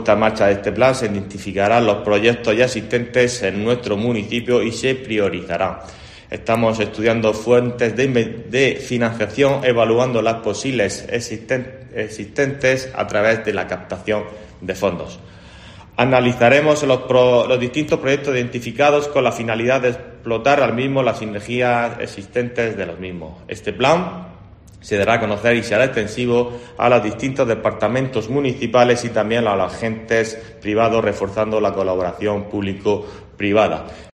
En marcha de este plan se identificarán los proyectos ya existentes en nuestro municipio y se priorizarán. Estamos estudiando fuentes de financiación, evaluando las posibles existentes a través de la captación de fondos. Analizaremos los distintos proyectos identificados con la finalidad de explotar al mismo las sinergias existentes de los mismos. Este plan se dará a conocer y será extensivo a los distintos departamentos municipales y también a los agentes privados, reforzando la colaboración público-privada.